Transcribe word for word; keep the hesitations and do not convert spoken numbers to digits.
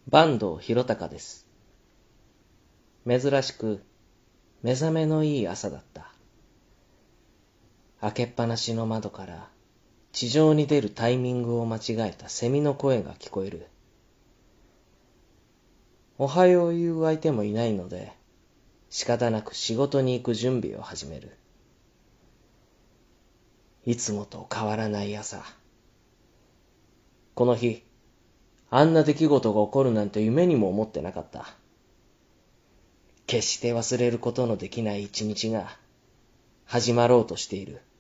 坂東博隆です。珍しく目覚めのいい朝だった。開けっぱなしの窓から地上に出るタイミングを間違えたセミの声が聞こえる。おはよう言う相手もいないので、仕方なく仕事に行く準備を始める。いつもと変わらない朝。この日、あんな出来事が起こるなんて夢にも思ってなかった。決して忘れることのできない一日が始まろうとしている。